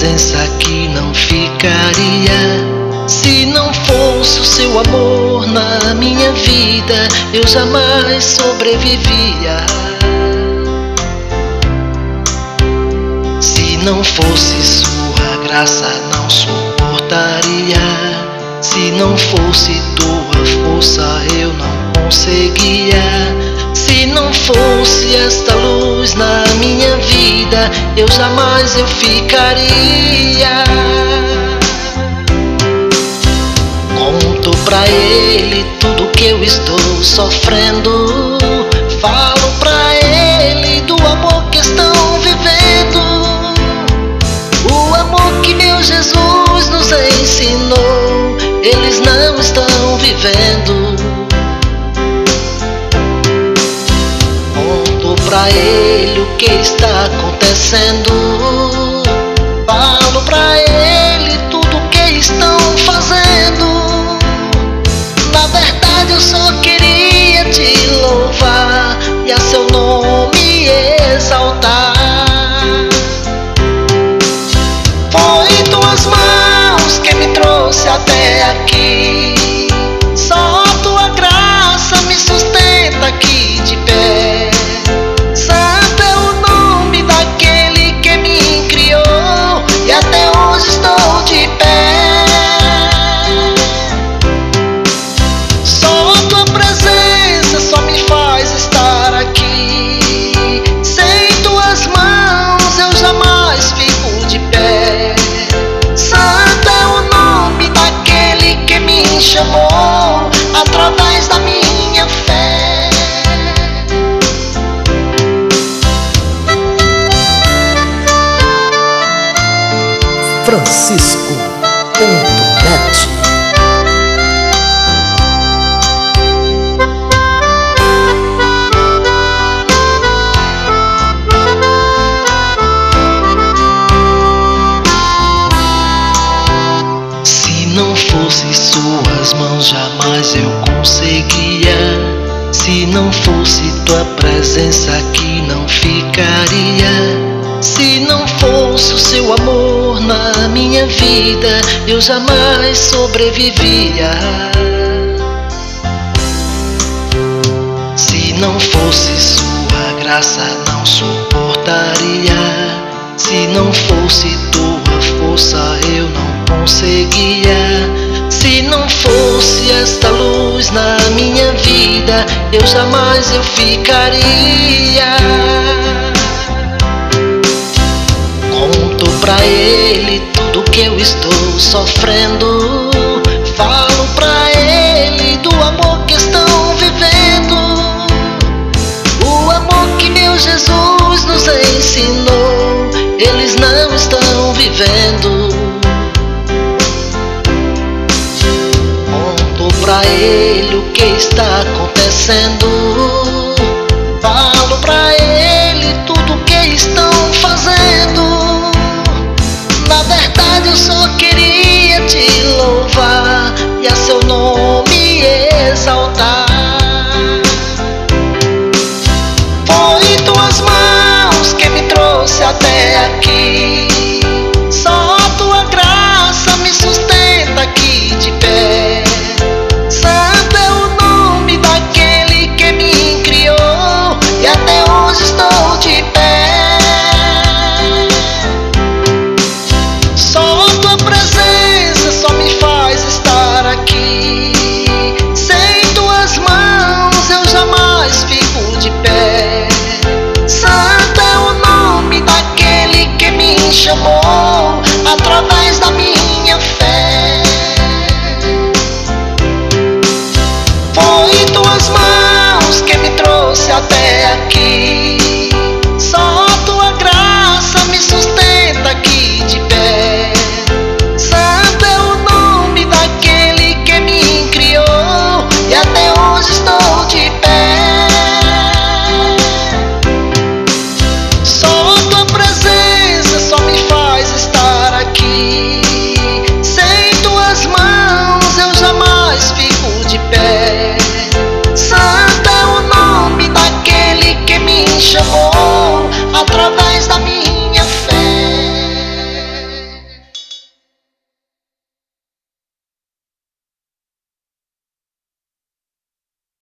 presença aqui não ficaria. Se não fosse o seu amor na minha vida, eu jamais sobrevivia. Se não fosse sua graça, não suportaria. Se não fosse tua força, eu não conseguia. Se não fosse esta luz na minha vida, eu jamais ficaria. Conto pra ele tudo que eu estou sofrendo. Falo pra ele do amor que estão vivendo, o amor que meu Jesus nos ensinou, eles não estão vivendo. Conto pra ele o que está acontecendo. Falo pra ele tudo o que estão fazendo. Na verdade eu só queria te louvar e a seu nome exaltar. Foi tuas mãos que me trouxe até aqui, só tua graça me sustenta aqui de pé. Santo é o nome daquele que me criou e até hoje estou de pé. Só tua presença só me faz estar aqui. Sem tuas mãos eu jamais fico de pé. Santo é o nome daquele que me chamou através da minha fé. Francisco.net. Se não fosse suas mãos, jamais eu conseguia. Se não fosse tua presença aqui não ficaria. Se não fosse o seu amor na minha vida, eu jamais sobrevivia. Se não fosse sua graça, não suportaria. Se não fosse tua força, eu não conseguia. Se não fosse esta luz na minha vida, eu jamais ficaria. Conto pra ele tudo que eu estou sofrendo. Falo pra ele do amor que estão vivendo, o amor que meu Jesus nos ensinou, eles não estão vivendo. Conto pra ele o que está acontecendo. Falo pra ele tudo o que estão fazendo. Na verdade eu só queria